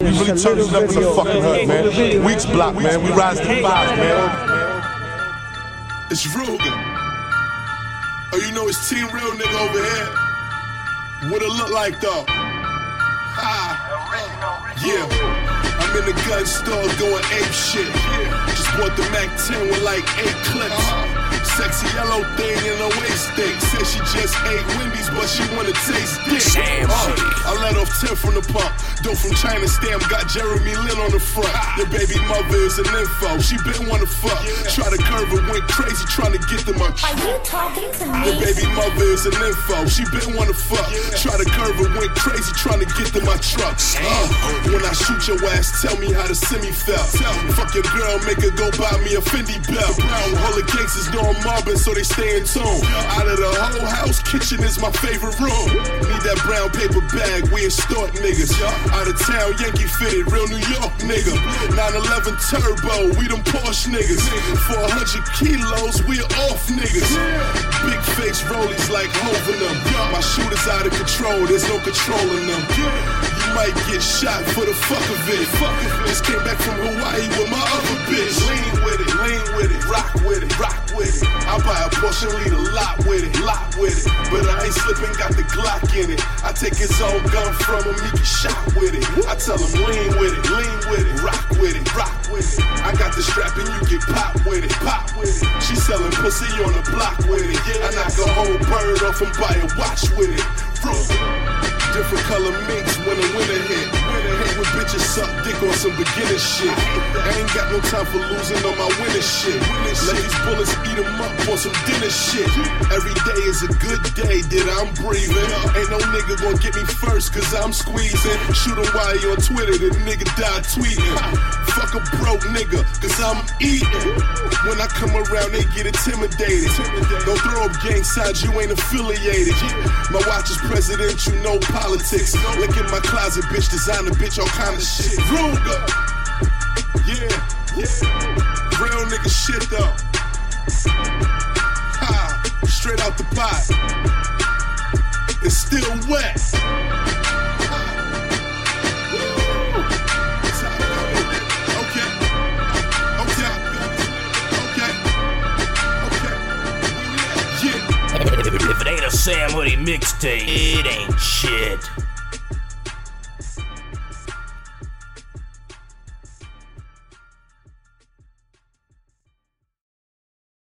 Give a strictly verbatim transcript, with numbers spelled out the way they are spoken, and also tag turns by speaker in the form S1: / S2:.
S1: We really turn this up in the fucking hood, man. Weeks block, man. We rise to the bottom, man.
S2: It's Ruger. Oh, you know it's Team Real nigga over here. What it look like though? Ha. Yeah. I'm in the gun store going ape shit. Just bought the Mac ten with like eight clips. Sexy yellow thing in her waist thing. Said she just ate Wendy's, but she wanna taste dick. Uh, I let off ten from the pump. Dope from China stamp, got Jeremy Lin on the front. Your baby mother is an info. She been wanna fuck. Try to curve her, went crazy trying to get them up.
S3: Are you talking to me?
S2: Your baby mother is an info. She been wanna fuck. Try to curve her, went crazy trying to get to my truck. Uh, when I shoot your ass, tell me how the semi felt. Fuck your girl, make her go buy me a Fendi belt. All the gangsters know I'm mobbing, so they stay in tune. Out of the whole house, kitchen is my favorite room. Need that brown paper bag, we extort niggas. Out of town, Yankee fitted, real New York nigga. nine eleven turbo, we them Porsche niggas. four hundred kilos, we off niggas. Big face rollies like Hov in them. My shooters out of control, there's no controlling them. You might get shot for the fuck of it. Just came back from Hawaii with my other bitch. Lean with it, lean with it, rock with it, rock with it. I buy a Porsche and lead a lot with it, lot with it. But I ain't slipping, got the Glock in it. I take his own gun from him, he get shot with it. I tell him lean with it, lean with it, rock with it, rock with it. I got the strap and you get pop with it, pop with it. She selling pussy on the block with it. I knock a whole bird off and buy a watch with it. Different color minks when the winter hit. Hate when bitches suck dick on some beginner shit. I ain't got no time for losing on my winning shit. Let these bullets eat them up on some dinner shit. Every day is a good day that I'm breathing. Ain't no nigga gonna get me first cause I'm squeezing. Shoot him while you on Twitter, the nigga die tweeting. Fuck a broke nigga cause I'm eating. When I come around they get intimidated. Don't throw up gang signs, you ain't affiliated. My watch is presidential, no politics. Look in my closet, bitch, designer, bitch, all kind of shit. Ruger. Yeah, yeah. Real nigga shit though. Ha, straight out the pot. It's still wet. Okay, okay, okay, okay. Yeah.
S4: If it ain't a Sam Hoodie mixtape, it ain't shit.